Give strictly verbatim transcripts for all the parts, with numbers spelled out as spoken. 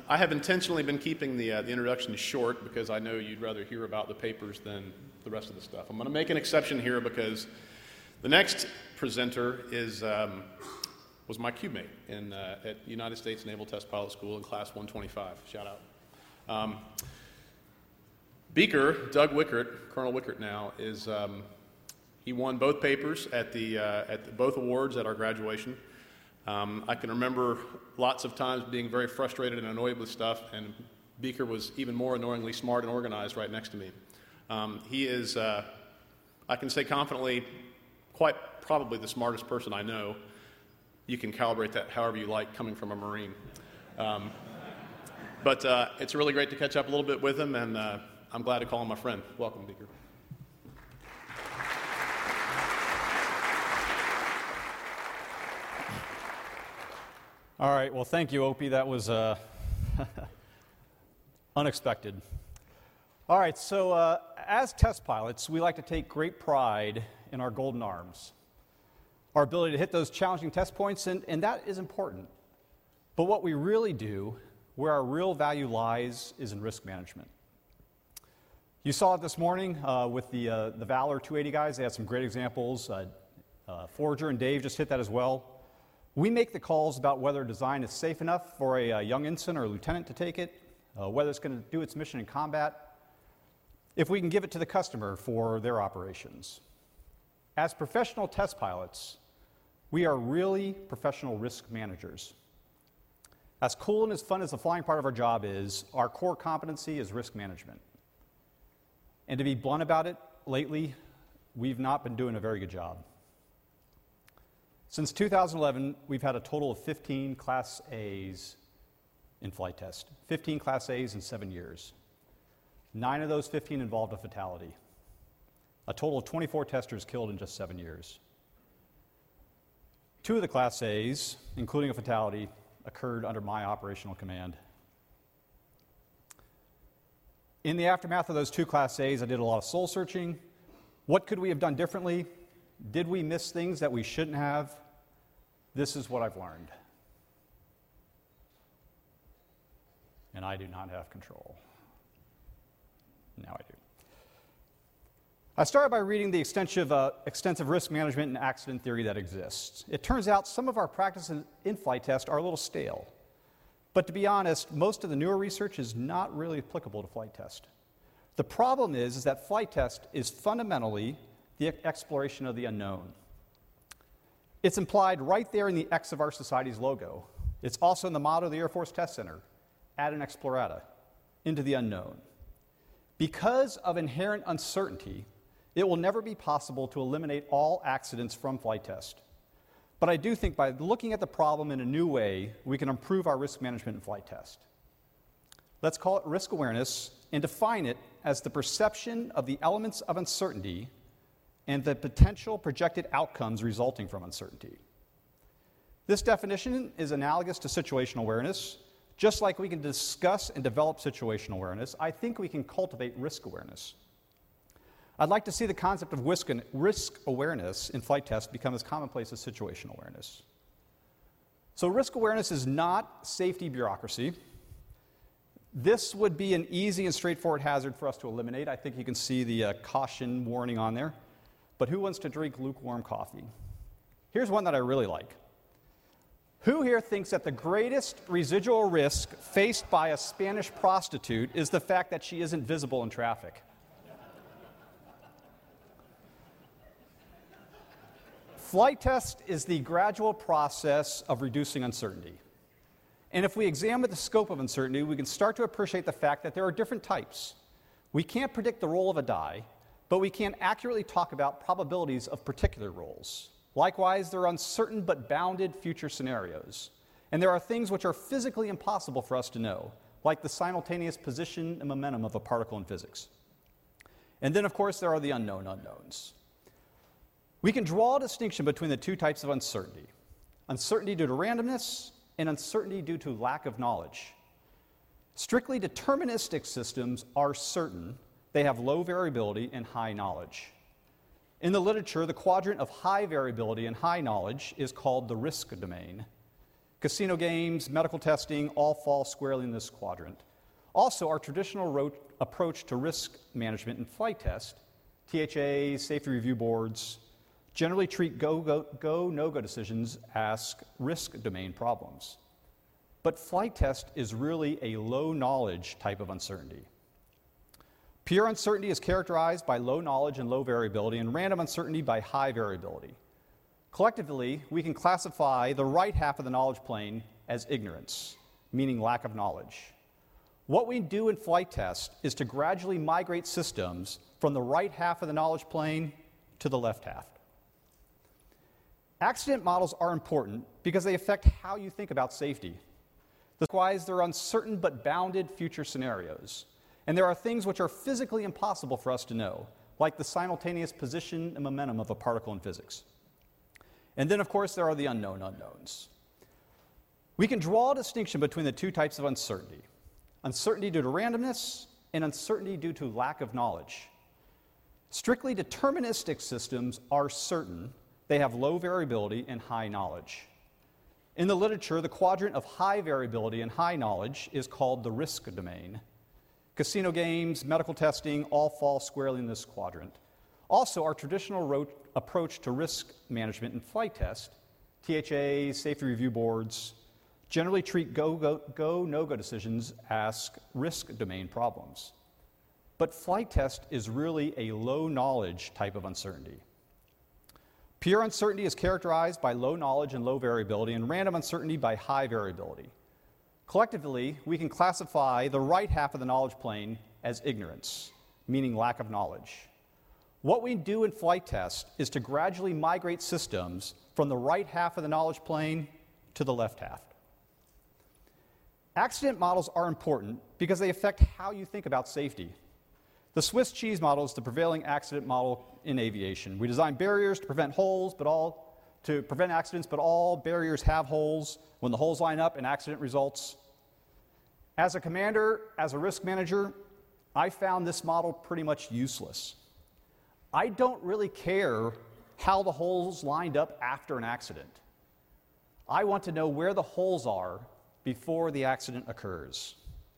I have intentionally been keeping the, uh, the introduction short because I know you'd rather hear about the papers than the rest of the stuff. I'm going to make an exception here because the next presenter is um, was my cubemate in, uh, at United States Naval Test Pilot School in Class one twenty-five. Shout out. Um, Beaker, Doug Wickert, Colonel Wickert now, is um, he won both papers at the uh, at the, both awards at our graduation. Um, I can remember lots of times being very frustrated and annoyed with stuff, and Beaker was even more annoyingly smart and organized right next to me. Um, he is, uh, I can say confidently, quite probably the smartest person I know. You can calibrate that however you like, coming from a Marine. Um, but uh, it's really great to catch up a little bit with him, and uh, I'm glad to call him my friend. Welcome, Beaker. All right, well, thank you, Opie. That was uh, unexpected. All right, so uh, as test pilots, we like to take great pride in our golden arms, our ability to hit those challenging test points, and, and that is important. But what we really do, where our real value lies, is in risk management. You saw it this morning uh, with the, uh, the Valor two eighty guys. They had some great examples. Uh, uh, Forger and Dave just hit that as well. We make the calls about whether design is safe enough for a, a young ensign or a lieutenant to take it, uh, whether it's going to do its mission in combat, if we can give it to the customer for their operations. As professional test pilots, we are really professional risk managers. As cool and as fun as the flying part of our job is, our core competency is risk management. And to be blunt about it, lately, we've not been doing a very good job. Since two thousand eleven, we've had a total of fifteen Class A's in flight test. fifteen Class A's in seven years. Nine of those fifteen involved a fatality. A total of twenty-four testers killed in just seven years. Two of the Class A's, including a fatality, occurred under my operational command. In the aftermath of those two Class A's, I did a lot of soul searching. What could we have done differently? Did we miss things that we shouldn't have? This is what I've learned. And I do not have control. Now I do. I started by reading the extensive, uh, extensive risk management and accident theory that exists. It turns out some of our practices in flight test are a little stale. But to be honest, most of the newer research is not really applicable to flight test. The problem is, is that flight test is fundamentally the exploration of the unknown. It's implied right there in the X of our society's logo. It's also in the motto of the Air Force Test Center, ad explorata, into the unknown. Because of inherent uncertainty, it will never be possible to eliminate all accidents from flight test. But I do think by looking at the problem in a new way, we can improve our risk management in flight test. Let's call it risk awareness and define it as the perception of the elements of uncertainty and the potential projected outcomes resulting from uncertainty. This definition is analogous to situational awareness. Just like we can discuss and develop situational awareness, I think we can cultivate risk awareness. I'd like to see the concept of risk awareness in flight test become as commonplace as situational awareness. So risk awareness is not safety bureaucracy. This would be an easy and straightforward hazard for us to eliminate. I think you can see the uh, caution warning on there. But who wants to drink lukewarm coffee? Here's one that I really like. Who here thinks that the greatest residual risk faced by a Spanish prostitute is the fact that she isn't visible in traffic? Flight test is the gradual process of reducing uncertainty. And if we examine the scope of uncertainty, we can start to appreciate the fact that there are different types. We can't predict the roll of a die, but we can accurately talk about probabilities of particular roles. Likewise, there are uncertain but bounded future scenarios. And there are things which are physically impossible for us to know, like the simultaneous position and momentum of a particle in physics. And then, of course, there are the unknown unknowns. We can draw a distinction between the two types of uncertainty: uncertainty due to randomness and uncertainty due to lack of knowledge. Strictly deterministic systems are certain. They have low variability and high knowledge. In the literature, the quadrant of high variability and high knowledge is called the risk domain. Casino games, medical testing, all fall squarely in this quadrant. Also, our traditional ro- approach to risk management and flight test, T H As, safety review boards, generally treat go, go, go, no-go decisions as risk domain problems. But flight test is really a low-knowledge type of uncertainty. Pure uncertainty is characterized by low knowledge and low variability, and random uncertainty by high variability. Collectively, we can classify the right half of the knowledge plane as ignorance, meaning lack of knowledge. What we do in flight test is to gradually migrate systems from the right half of the knowledge plane to the left half. Accident models are important because they affect how you think about safety. This requires they're uncertain but bounded future scenarios. And there are things which are physically impossible for us to know, like the simultaneous position and momentum of a particle in physics. And then, of course, there are the unknown unknowns. We can draw a distinction between the two types of uncertainty: uncertainty due to randomness and uncertainty due to lack of knowledge. Strictly deterministic systems are certain. They have low variability and high knowledge. In the literature, the quadrant of high variability and high knowledge is called the risk domain. Casino games, medical testing, all fall squarely in this quadrant. Also, our traditional ro- approach to risk management and flight test, T H As, safety review boards, generally treat go, go, go, no-go decisions as risk domain problems. But flight test is really a low-knowledge type of uncertainty. Pure uncertainty is characterized by low knowledge and low variability, and random uncertainty by high variability. Collectively, we can classify the right half of the knowledge plane as ignorance, meaning lack of knowledge. What we do in flight test is to gradually migrate systems from the right half of the knowledge plane to the left half. Accident models are important because they affect how you think about safety. The Swiss cheese model is the prevailing accident model in aviation. We design barriers to prevent holes, but all to prevent accidents, but all barriers have holes. When the holes line up, an accident results. As a commander, as a risk manager, I found this model pretty much useless. I don't really care how the holes lined up after an accident. I want to know where the holes are before the accident occurs.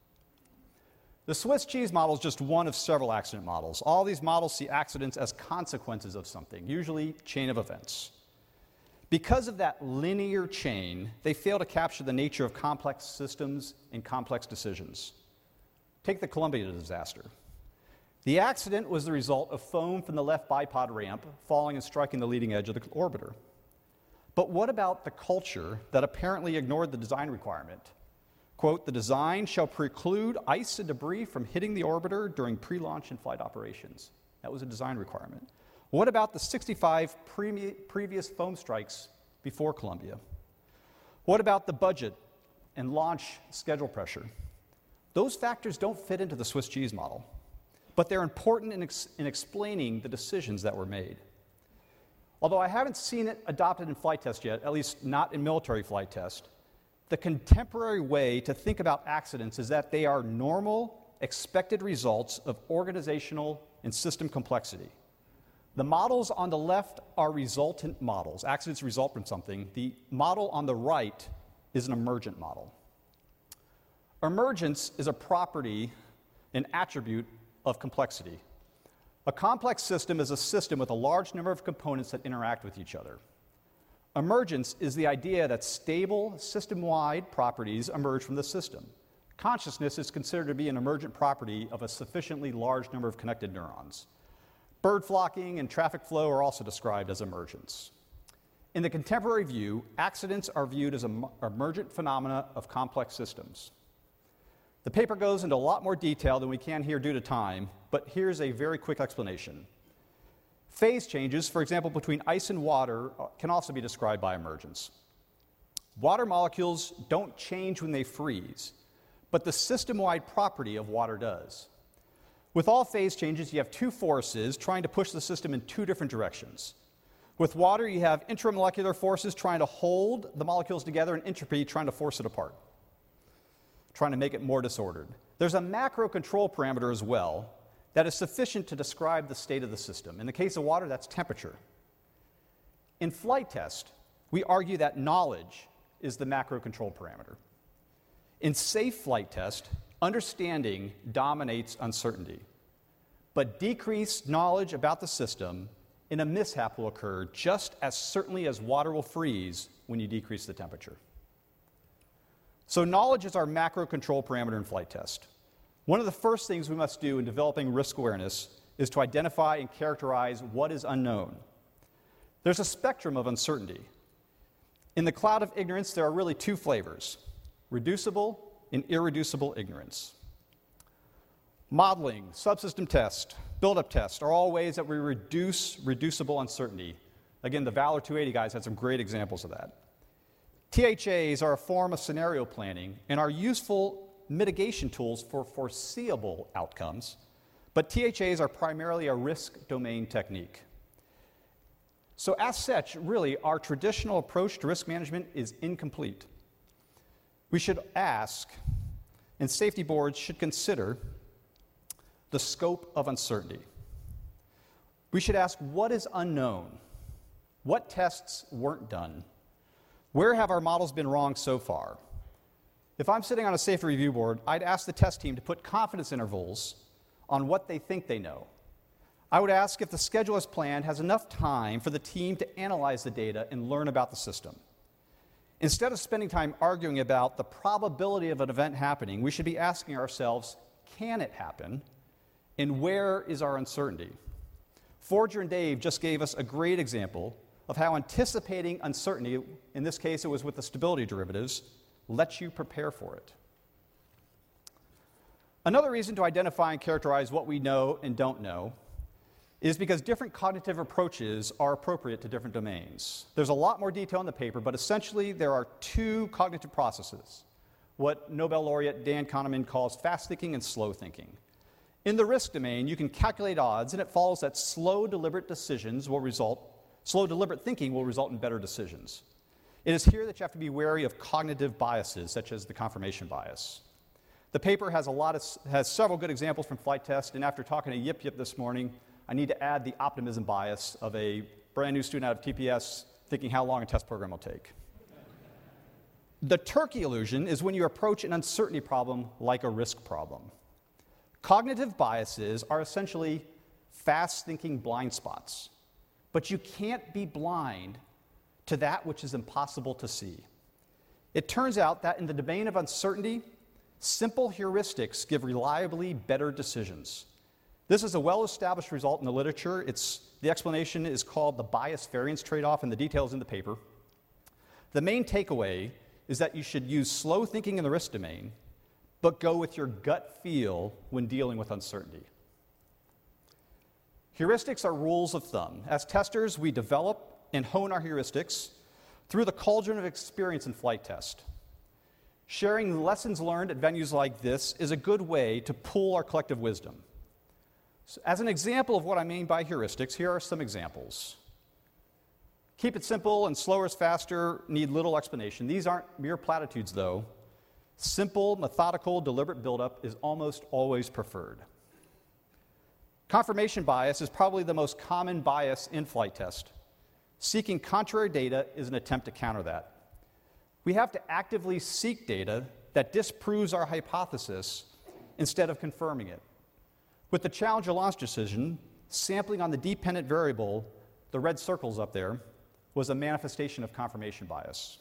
The Swiss cheese model is just one of several accident models. All these models see accidents as consequences of something, usually chain of events. Because of that linear chain, they fail to capture the nature of complex systems and complex decisions. Take the Columbia disaster. The accident was the result of foam from the left bipod ramp falling and striking the leading edge of the orbiter. But what about the culture that apparently ignored the design requirement? Quote, the design shall preclude ice and debris from hitting the orbiter during pre-launch and flight operations. That was a design requirement. What about the sixty-five pre- previous foam strikes before Columbia? What about the budget and launch schedule pressure? Those factors don't fit into the Swiss cheese model, but they're important in, ex- in explaining the decisions that were made. Although I haven't seen it adopted in flight test yet, at least not in military flight test, the contemporary way to think about accidents is that they are normal, expected results of organizational and system complexity. The models on the left are resultant models. Accidents result from something. The model on the right is an emergent model. Emergence is a property, an attribute of complexity. A complex system is a system with a large number of components that interact with each other. Emergence is the idea that stable, system-wide properties emerge from the system. Consciousness is considered to be an emergent property of a sufficiently large number of connected neurons. Bird flocking and traffic flow are also described as emergence. In the contemporary view, accidents are viewed as em- emergent phenomena of complex systems. The paper goes into a lot more detail than we can here due to time, but here's a very quick explanation. Phase changes, for example, between ice and water, can also be described by emergence. Water molecules don't change when they freeze, but the system-wide property of water does. With all phase changes, you have two forces trying to push the system in two different directions. With water, you have intramolecular forces trying to hold the molecules together and entropy trying to force it apart, trying to make it more disordered. There's a macro control parameter as well that is sufficient to describe the state of the system. In the case of water, that's temperature. In flight test, we argue that knowledge is the macro control parameter. In safe flight test, understanding dominates uncertainty, but decreased knowledge about the system in a mishap will occur just as certainly as water will freeze when you decrease the temperature. So knowledge is our macro control parameter in flight test. One of the first things we must do in developing risk awareness is to identify and characterize what is unknown. There's a spectrum of uncertainty. In the cloud of ignorance, there are really two flavors: reducible and irreducible ignorance. Modeling, subsystem test, build-up test are all ways that we reduce reducible uncertainty. Again, the Valor two eighty guys had some great examples of that. T H As are a form of scenario planning and are useful mitigation tools for foreseeable outcomes, but T H As are primarily a risk domain technique. So as such, really, our traditional approach to risk management is incomplete. We should ask, and safety boards should consider, the scope of uncertainty. We should ask, what is unknown? What tests weren't done? Where have our models been wrong so far? If I'm sitting on a safety review board, I'd ask the test team to put confidence intervals on what they think they know. I would ask if the schedule as planned has enough time for the team to analyze the data and learn about the system. Instead of spending time arguing about the probability of an event happening, we should be asking ourselves, can it happen? And where is our uncertainty? Forger and Dave just gave us a great example of how anticipating uncertainty, in this case it was with the stability derivatives, lets you prepare for it. Another reason to identify and characterize what we know and don't know is because different cognitive approaches are appropriate to different domains. There's a lot more detail in the paper, but essentially there are two cognitive processes, what Nobel laureate Dan Kahneman calls fast thinking and slow thinking. In the risk domain, you can calculate odds, and it follows that slow, deliberate decisions will result, slow, deliberate thinking will result in better decisions. It is here that you have to be wary of cognitive biases, such as the confirmation bias. The paper has a lot of, has several good examples from flight test, and after talking to Yip Yip this morning, I need to add the optimism bias of a brand new student out of T P S thinking how long a test program will take. The turkey illusion is when you approach an uncertainty problem like a risk problem. Cognitive biases are essentially fast-thinking blind spots, but you can't be blind to that which is impossible to see. It turns out that in the domain of uncertainty, simple heuristics give reliably better decisions. This is a well-established result in the literature. It's, the explanation is called the bias-variance trade-off, and the details in the paper. The main takeaway is that you should use slow thinking in the risk domain, but go with your gut feel when dealing with uncertainty. Heuristics are rules of thumb. As testers, we develop and hone our heuristics through the cauldron of experience in flight test. Sharing lessons learned at venues like this is a good way to pool our collective wisdom. So as an example of what I mean by heuristics, here are some examples. Keep it simple and slower is faster need little explanation. These aren't mere platitudes, though. Simple, methodical, deliberate buildup is almost always preferred. Confirmation bias is probably the most common bias in flight test. Seeking contrary data is an attempt to counter that. We have to actively seek data that disproves our hypothesis instead of confirming it. With the Challenger launch decision, sampling on the dependent variable, the red circles up there, was a manifestation of confirmation bias.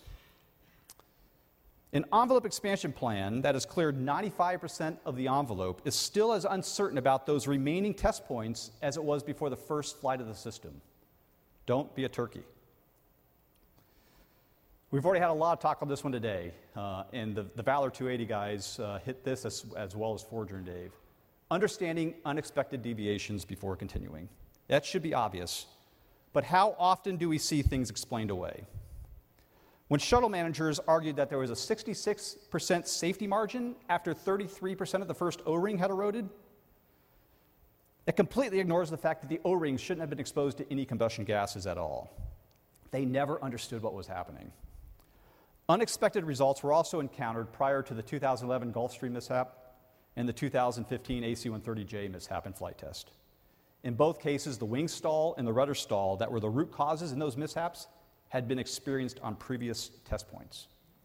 An envelope expansion plan that has cleared ninety-five percent of the envelope is still as uncertain about those remaining test points as it was before the first flight of the system. Don't be a turkey. We've already had a lot of talk on this one today, uh, and the, the Valor two eighty guys uh, hit this as, as well as Forger and Dave. Understanding unexpected deviations before continuing. That should be obvious, but how often do we see things explained away? When shuttle managers argued that there was a sixty-six percent safety margin after thirty-three percent of the first O-ring had eroded, it completely ignores the fact that the O-rings shouldn't have been exposed to any combustion gases at all. They never understood what was happening. Unexpected results were also encountered prior to the two thousand eleven Gulfstream mishap and the two thousand fifteen A C one thirty J mishap in flight test. In both cases, the wing stall and the rudder stall that were the root causes in those mishaps had been experienced on previous test points.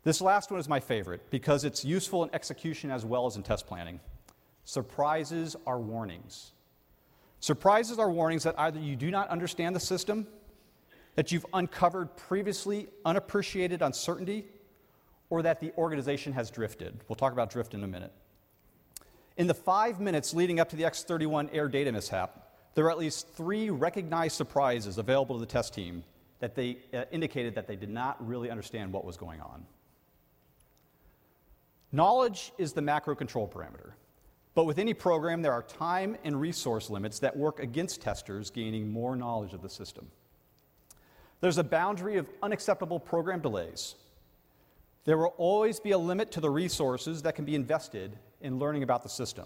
This last one is my favorite because it's useful in execution as well as in test planning. Surprises are warnings. Surprises are warnings that either you do not understand the system, that you've uncovered previously unappreciated uncertainty, or that the organization has drifted. We'll talk about drift in a minute. In the five minutes leading up to the X thirty-one air data mishap, there are at least three recognized surprises available to the test team that they uh, indicated that they did not really understand what was going on. Knowledge is the macro control parameter, but with any program there are time and resource limits that work against testers gaining more knowledge of the system. There's a boundary of unacceptable program delays. There will always be a limit to the resources that can be invested in learning about the system.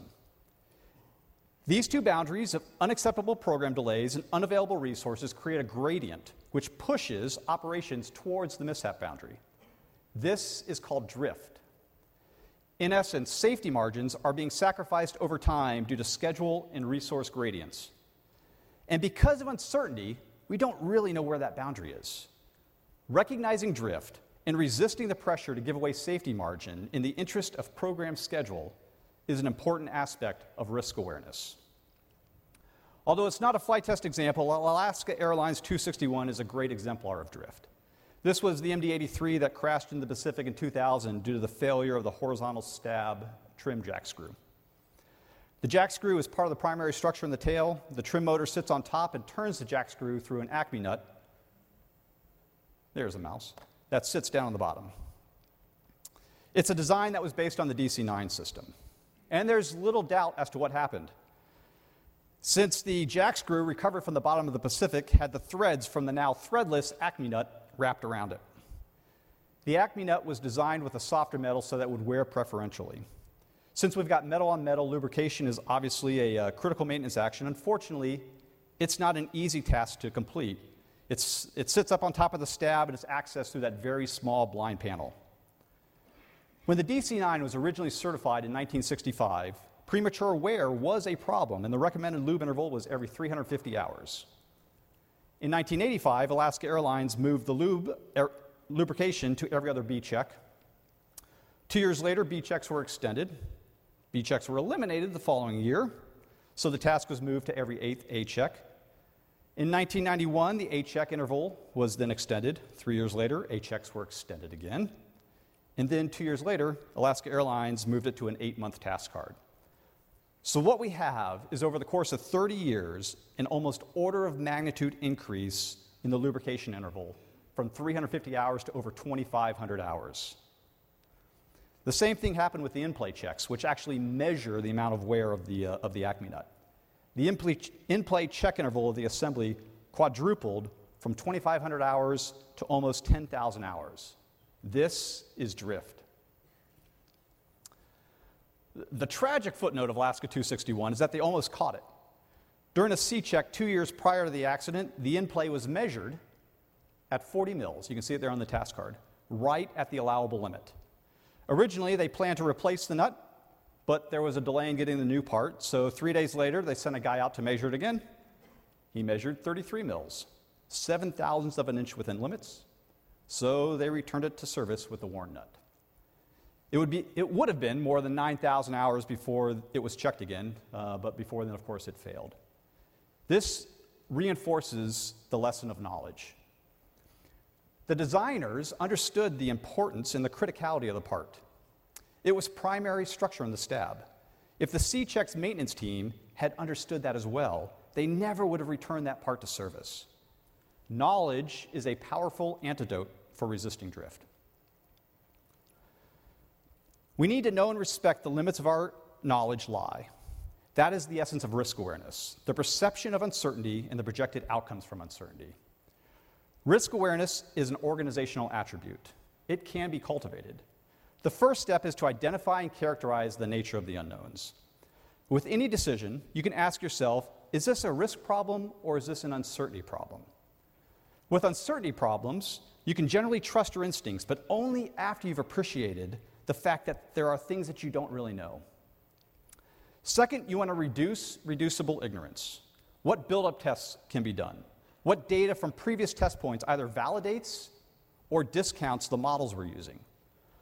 These two boundaries of unacceptable program delays and unavailable resources create a gradient which pushes operations towards the mishap boundary. This is called drift. In essence, safety margins are being sacrificed over time due to schedule and resource gradients. And because of uncertainty, we don't really know where that boundary is. Recognizing drift and resisting the pressure to give away safety margin in the interest of program schedule is an important aspect of risk awareness. Although it's not a flight test example, Alaska Airlines two sixty-one is a great exemplar of drift. This was the M D eighty-three that crashed in the Pacific in two thousand due to the failure of the horizontal stab trim jack screw. The jack screw is part of the primary structure in the tail. The trim motor sits on top and turns the jack screw through an Acme nut. There's a mouse. That sits down on the bottom. It's a design that was based on the D C nine system. And there's little doubt as to what happened. Since the jack screw recovered from the bottom of the Pacific had the threads from the now threadless Acme nut wrapped around it. The Acme nut was designed with a softer metal so that it would wear preferentially. Since we've got metal-on-metal, lubrication is obviously a uh, critical maintenance action. Unfortunately, it's not an easy task to complete. It's, it sits up on top of the stab and is accessed through that very small blind panel. When the D C nine was originally certified in nineteen sixty-five, premature wear was a problem, and the recommended lube interval was every three hundred fifty hours. In nineteen eighty-five, Alaska Airlines moved the lube, er, lubrication to every other B check. Two years later, B checks were extended. B checks were eliminated the following year, so the task was moved to every eighth A check. In nineteen ninety-one, the A check interval was then extended. Three years later, A checks were extended again. And then two years later, Alaska Airlines moved it to an eight-month task card. So what we have is, over the course of thirty years, an almost order of magnitude increase in the lubrication interval from three hundred fifty hours to over twenty-five hundred hours. The same thing happened with the in-play checks, which actually measure the amount of wear of the, uh, of the Acme nut. The in-play, in-play check interval of the assembly quadrupled from twenty-five hundred hours to almost ten thousand hours. This is drift. The tragic footnote of Alaska two sixty-one is that they almost caught it. During a C-check two years prior to the accident, the in-play was measured at forty mils. You can see it there on the task card, right at the allowable limit. Originally, they planned to replace the nut, but there was a delay in getting the new part, so three days later, they sent a guy out to measure it again. He measured thirty-three mils, seven thousandths of an inch within limits, so they returned it to service with the worn nut. It would, be, it would have been more than nine thousand hours before it was checked again, uh, but before then, of course, it failed. This reinforces the lesson of knowledge. The designers understood the importance and the criticality of the part. It was primary structure in the stab. If the C-Check's maintenance team had understood that as well, they never would have returned that part to service. Knowledge is a powerful antidote for resisting drift. We need to know and respect the limits of our knowledge lie. That is the essence of risk awareness, the perception of uncertainty and the projected outcomes from uncertainty. Risk awareness is an organizational attribute. It can be cultivated. The first step is to identify and characterize the nature of the unknowns. With any decision, you can ask yourself, is this a risk problem or is this an uncertainty problem? With uncertainty problems, you can generally trust your instincts, but only after you've appreciated the fact that there are things that you don't really know. Second, you want to reduce reducible ignorance. What build-up tests can be done? What data from previous test points either validates or discounts the models we're using?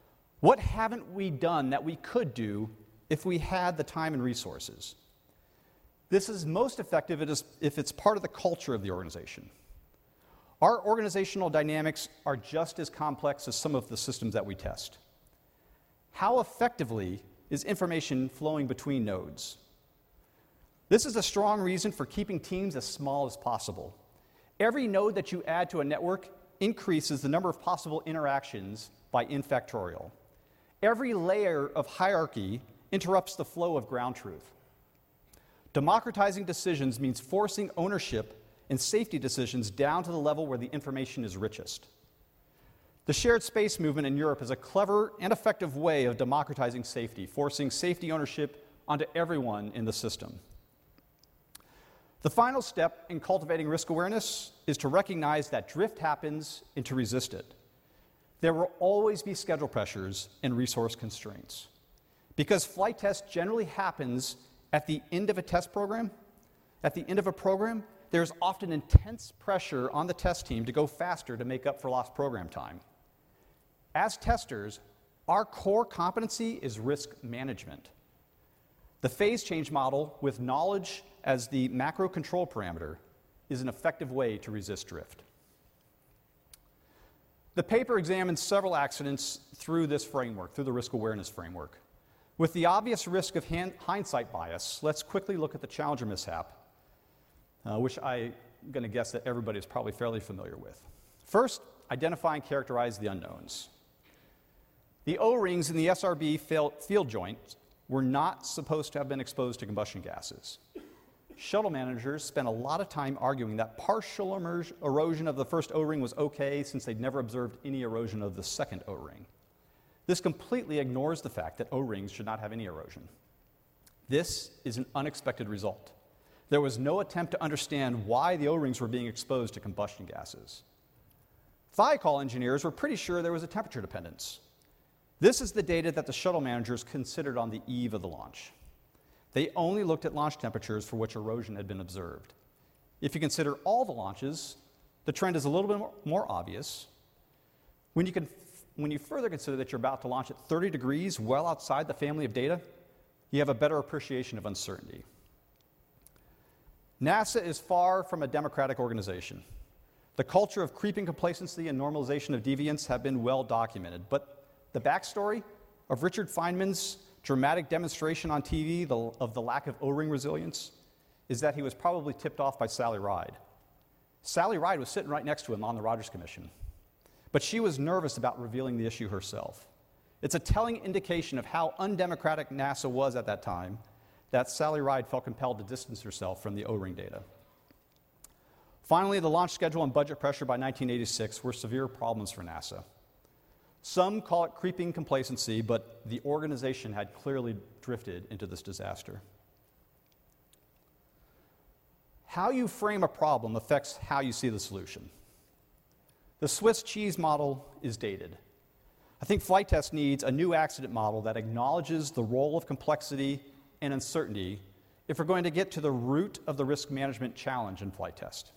What haven't we done that we could do if we had the time and resources? This is most effective if it's part of the culture of the organization. Our organizational dynamics are just as complex as some of the systems that we test. How effectively is information flowing between nodes? This is a strong reason for keeping teams as small as possible. Every node that you add to a network increases the number of possible interactions by n factorial. Every layer of hierarchy interrupts the flow of ground truth. Democratizing decisions means forcing ownership and safety decisions down to the level where the information is richest. The shared space movement in Europe is a clever and effective way of democratizing safety, forcing safety ownership onto everyone in the system. The final step in cultivating risk awareness is to recognize that drift happens and to resist it. There will always be schedule pressures and resource constraints. Because flight test generally happens at the end of a test program, at the end of a program, there's often intense pressure on the test team to go faster to make up for lost program time. As testers, our core competency is risk management. The phase change model, with knowledge as the macro control parameter, is an effective way to resist drift. The paper examines several accidents through this framework, through the risk awareness framework. With the obvious risk of hand, hindsight bias, let's quickly look at the Challenger mishap, uh, which I'm going to guess that everybody is probably fairly familiar with. First, identify and characterize the unknowns. The O-rings in the S R B field joints were not supposed to have been exposed to combustion gases. Shuttle managers spent a lot of time arguing that partial erosion of the first O-ring was okay since they'd never observed any erosion of the second O-ring. This completely ignores the fact that O-rings should not have any erosion. This is an unexpected result. There was no attempt to understand why the O-rings were being exposed to combustion gases. Thiokol engineers were pretty sure there was a temperature dependence. This is the data that the shuttle managers considered on the eve of the launch. They only looked at launch temperatures for which erosion had been observed. If you consider all the launches, the trend is a little bit more, more obvious. When you, can, when you further consider that you're about to launch at thirty degrees, well outside the family of data, you have a better appreciation of uncertainty. NASA is far from a democratic organization. The culture of creeping complacency and normalization of deviance have been well documented, but the backstory of Richard Feynman's dramatic demonstration on T V the, of the lack of O-ring resilience is that he was probably tipped off by Sally Ride. Sally Ride was sitting right next to him on the Rogers Commission, but she was nervous about revealing the issue herself. It's a telling indication of how undemocratic NASA was at that time that Sally Ride felt compelled to distance herself from the O-ring data. Finally, the launch schedule and budget pressure by nineteen eighty-six were severe problems for NASA. Some call it creeping complacency, but the organization had clearly drifted into this disaster. How you frame a problem affects how you see the solution. The Swiss cheese model is dated. I think flight test needs a new accident model that acknowledges the role of complexity and uncertainty if we're going to get to the root of the risk management challenge in flight test.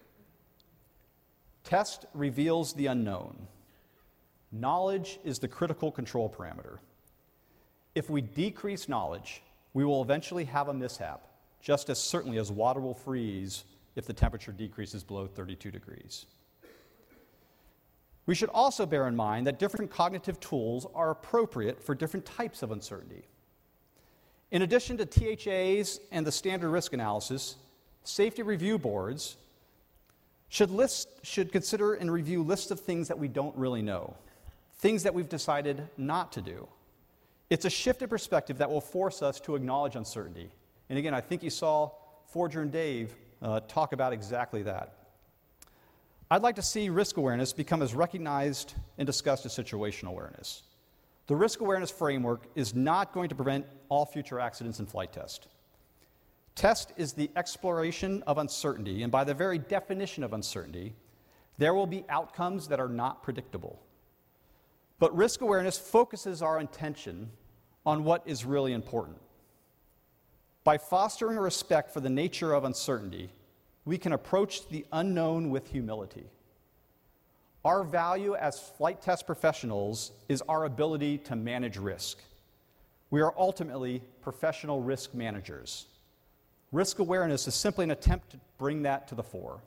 Test reveals the unknown. Knowledge is the critical control parameter. If we decrease knowledge, we will eventually have a mishap, just as certainly as water will freeze if the temperature decreases below thirty-two degrees. We should also bear in mind that different cognitive tools are appropriate for different types of uncertainty. In addition to T H As and the standard risk analysis, safety review boards should, list, should consider and review lists of things that we don't really know, things that we've decided not to do. It's a shift in perspective that will force us to acknowledge uncertainty. And again, I think you saw Forger and Dave uh, talk about exactly that. I'd like to see risk awareness become as recognized and discussed as situational awareness. The risk awareness framework is not going to prevent all future accidents in flight test. Test is the exploration of uncertainty, and by the very definition of uncertainty, there will be outcomes that are not predictable. But risk awareness focuses our attention on what is really important. By fostering a respect for the nature of uncertainty, we can approach the unknown with humility. Our value as flight test professionals is our ability to manage risk. We are ultimately professional risk managers. Risk awareness is simply an attempt to bring that to the fore.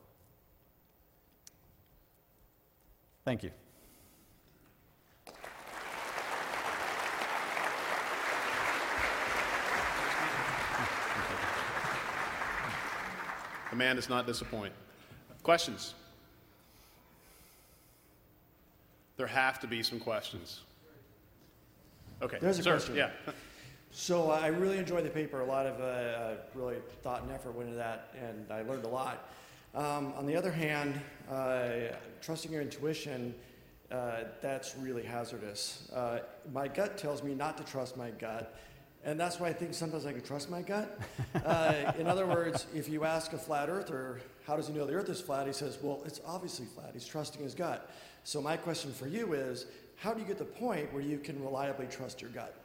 Thank you. The man does not disappoint. Questions? There have to be some questions. Okay. There's a Sir, question. Yeah. So uh, I really enjoyed the paper. A lot of uh, uh, really thought and effort went into that, and I learned a lot. Um, on the other hand, uh, trusting your intuition, uh, that's really hazardous. Uh, my gut tells me not to trust my gut, and that's why I think sometimes I can trust my gut. Uh, in other words, if you ask a flat earther, how does he know the earth is flat? He says, well, it's obviously flat. He's trusting his gut. So my question for you is, how do you get to the point where you can reliably trust your gut?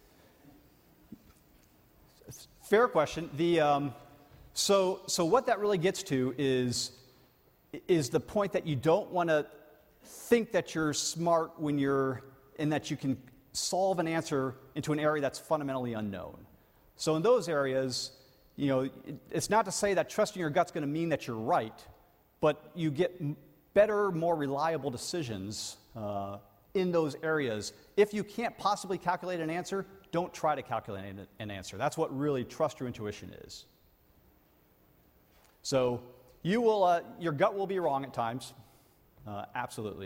Fair question. The, um, so, so what that really gets to is, is the point that you don't want to think that you're smart when you're, and that you can solve an answer into an area that's fundamentally unknown. So in those areas, you know, it's not to say that trusting your gut's going to mean that you're right, but you get better, more reliable decisions uh, in those areas. If you can't possibly calculate an answer, don't try to calculate an answer. That's what really trust your intuition is. So you will, uh, your gut will be wrong at times, uh, absolutely.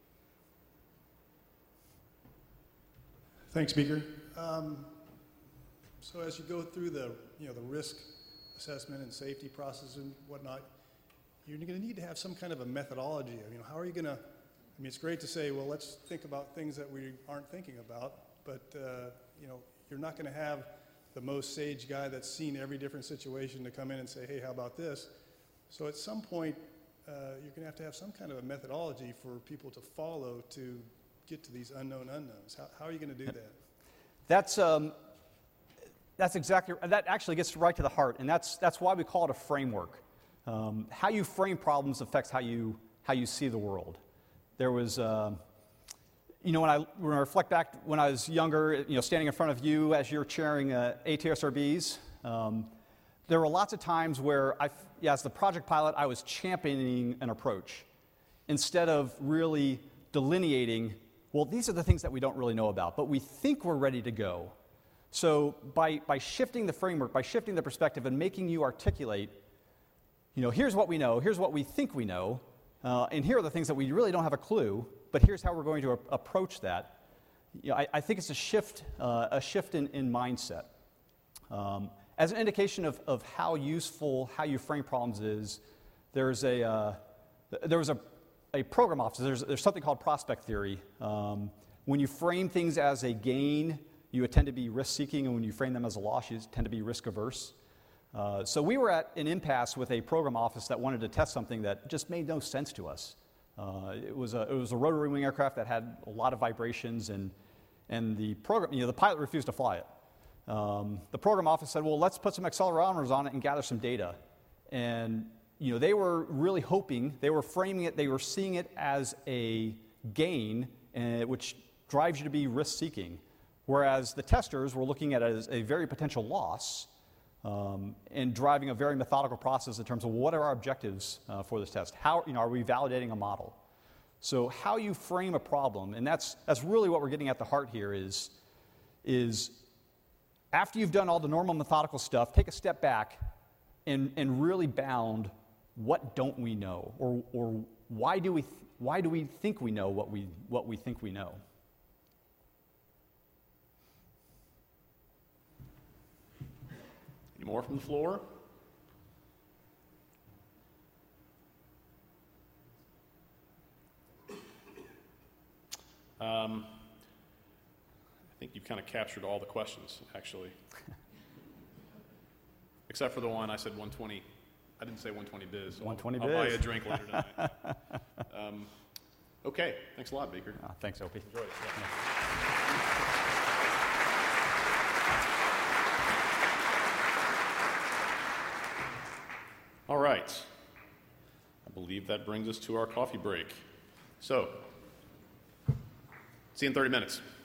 Thanks, Speaker. Um, so as you go through the, you know, the risk assessment and safety process and whatnot, you're going to need to have some kind of a methodology. I mean, how are you going to, I mean, it's great to say, well, let's think about things that we aren't thinking about, but, uh, you know, you're not going to have the most sage guy that's seen every different situation to come in and say, hey, how about this? So at some point, uh, you're going to have to have some kind of a methodology for people to follow to get to these unknown unknowns. How, how are you going to do that? That's, um, that's exactly, that actually gets right to the heart, and that's, that's why we call it a framework. Um, how you frame problems affects how you, how you see the world. There was, uh, you know, when I, when I reflect back when I was younger, you know, standing in front of you as you're chairing uh, A T S R Bs, um, there were lots of times where, I, yeah, as the project pilot, I was championing an approach instead of really delineating, well, these are the things that we don't really know about, but we think we're ready to go. So by, by shifting the framework, by shifting the perspective and making you articulate, you know, here's what we know, here's what we think we know, uh, and here are the things that we really don't have a clue, but here's how we're going to a- approach that. You know, I, I think it's a shift, uh, a shift in, in mindset. Um, as an indication of, of how useful how you frame problems is, there's a uh, there was a, a program office. There's, there's something called prospect theory. Um, when you frame things as a gain, you tend to be risk-seeking, and when you frame them as a loss, you tend to be risk-averse. Uh, so we were at an impasse with a program office that wanted to test something that just made no sense to us. Uh, it was a it was a rotary wing aircraft that had a lot of vibrations, and and the program, you know, the pilot refused to fly it. Um, the program office said, well, let's put some accelerometers on it and gather some data. And you know, they were really hoping, they were framing it, they were seeing it as a gain, uh, which drives you to be risk-seeking, whereas the testers were looking at it as a very potential loss. Um, and driving a very methodical process in terms of what are our objectives uh, for this test. How, you know, are we validating a model? So how you frame a problem, and that's that's really what we're getting at the heart here is, is after you've done all the normal methodical stuff, take a step back and, and really bound what don't we know, or or why do we th- why do we think we know what we what we think we know? Any more from the floor? Um, I think you've kind of captured all the questions, actually. Except for the one I said one twenty. I didn't say one twenty biz. So one twenty I'll, biz. I'll buy you a drink later tonight. um, okay, thanks a lot, Baker. Uh, thanks, Opie. Enjoyed it. Yeah. All right. I believe that brings us to our coffee break. So, see you in thirty minutes.